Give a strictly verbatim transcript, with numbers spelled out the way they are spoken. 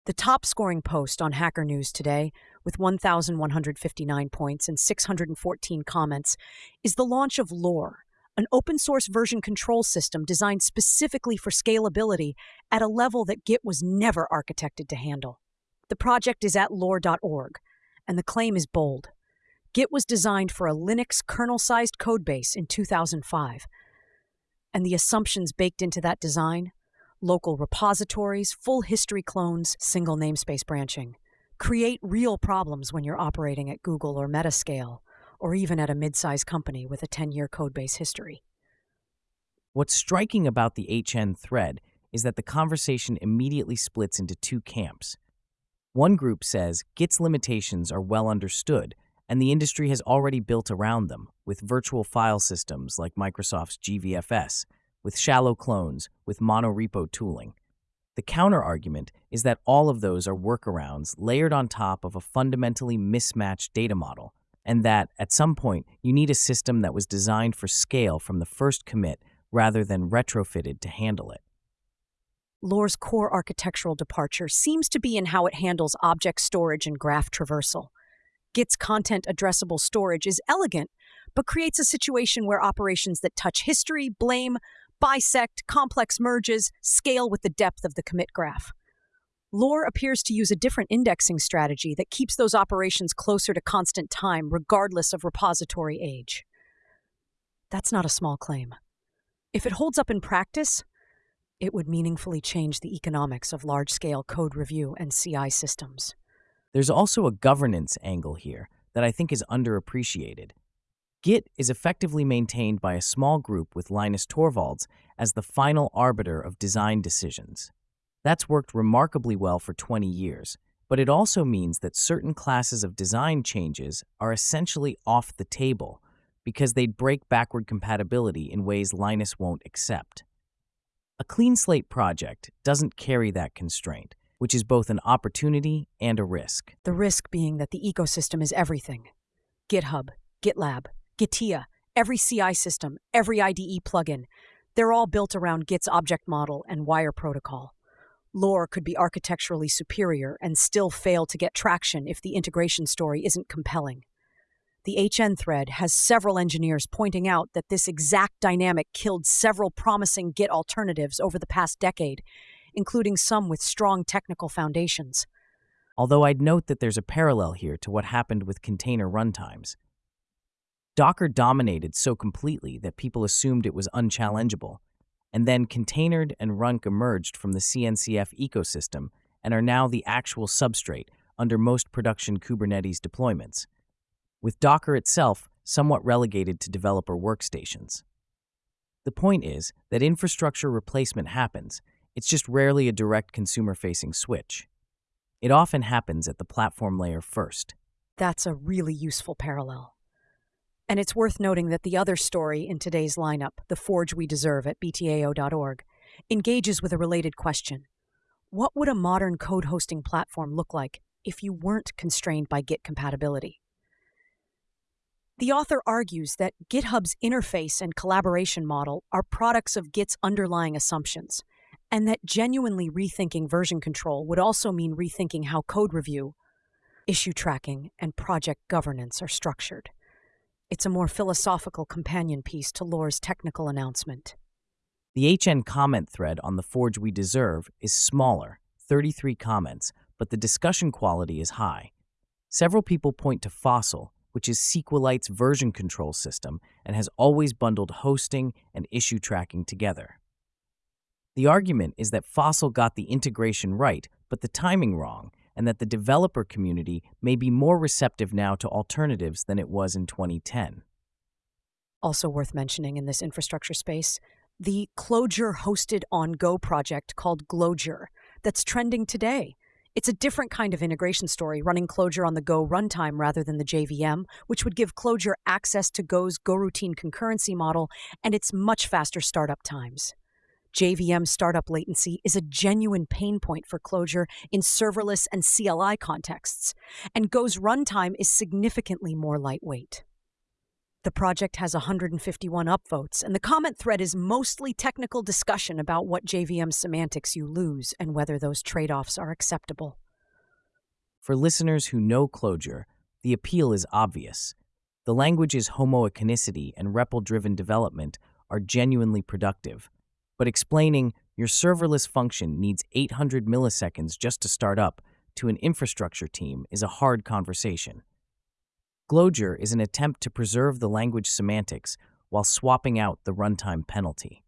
The top scoring post on Hacker News today, with one thousand one hundred fifty-nine points and six hundred fourteen comments, is the launch of Lore, an open source version control system designed specifically for scalability at a level that Git was never architected to handle. The project is at lore dot org, and the claim is bold. Git was designed for a Linux kernel-sized codebase in two thousand five, and the assumptions baked into that design: local repositories, full history clones, single namespace branching, create real problems when you're operating at Google or Meta scale, or even at a mid-sized company with a ten-year codebase history. What's striking about the H N thread is that the conversation immediately splits into two camps. One group says Git's limitations are well understood, and the industry has already built around them, with virtual file systems like Microsoft's G V F S, with shallow clones, with monorepo tooling. The counter-argument is that all of those are workarounds layered on top of a fundamentally mismatched data model, and that, at some point, you need a system that was designed for scale from the first commit rather than retrofitted to handle it. Lore's core architectural departure seems to be in how it handles object storage and graph traversal. Git's content-addressable storage is elegant, but creates a situation where operations that touch history, blame, bisect, complex merges, scale with the depth of the commit graph. Lore appears to use a different indexing strategy that keeps those operations closer to constant time, regardless of repository age. That's not a small claim. If it holds up in practice, it would meaningfully change the economics of large-scale code review and C I systems. There's also a governance angle here that I think is underappreciated. Git is effectively maintained by a small group with Linus Torvalds as the final arbiter of design decisions. That's worked remarkably well for twenty years, but it also means that certain classes of design changes are essentially off the table because they'd break backward compatibility in ways Linus won't accept. A clean slate project doesn't carry that constraint, which is both an opportunity and a risk. The risk being that the ecosystem is everything. GitHub, GitLab, Gitea, every C I system, every I D E plugin, they're all built around Git's object model and wire protocol. Lore could be architecturally superior and still fail to get traction if the integration story isn't compelling. The H N thread has several engineers pointing out that this exact dynamic killed several promising Git alternatives over the past decade, including some with strong technical foundations. Although I'd note that there's a parallel here to what happened with container runtimes. Docker dominated so completely that people assumed it was unchallengeable, and then Containered and Runk emerged from the C N C F ecosystem and are now the actual substrate under most production Kubernetes deployments, with Docker itself somewhat relegated to developer workstations. The point is that infrastructure replacement happens, it's just rarely a direct consumer-facing switch. It often happens at the platform layer first. That's a really useful parallel. And it's worth noting that the other story in today's lineup, The Forge We Deserve at B T A O dot org, engages with a related question. What would a modern code hosting platform look like if you weren't constrained by Git compatibility? The author argues that GitHub's interface and collaboration model are products of Git's underlying assumptions, and that genuinely rethinking version control would also mean rethinking how code review, issue tracking, and project governance are structured. It's a more philosophical companion piece to Lore's technical announcement. The H N comment thread on The Forge We Deserve is smaller, thirty-three comments, but the discussion quality is high. Several people point to Fossil, which is SQLite's version control system and has always bundled hosting and issue tracking together. The argument is that Fossil got the integration right, but the timing wrong, and that the developer community may be more receptive now to alternatives than it was in twenty ten. Also worth mentioning in this infrastructure space, the Clojure hosted on Go project called Glojure that's trending today. It's a different kind of integration story, running Clojure on the Go runtime rather than the J V M, which would give Clojure access to Go's Goroutine concurrency model and its much faster startup times. J V M startup latency is a genuine pain point for Clojure in serverless and C L I contexts, and Go's runtime is significantly more lightweight. The project has one hundred fifty-one upvotes, and the comment thread is mostly technical discussion about what J V M semantics you lose and whether those trade-offs are acceptable. For listeners who know Clojure, the appeal is obvious. The language's homoeconicity and R E P L-driven development are genuinely productive. But explaining your serverless function needs eight hundred milliseconds just to start up to an infrastructure team is a hard conversation. Clojure is an attempt to preserve the language semantics while swapping out the runtime penalty.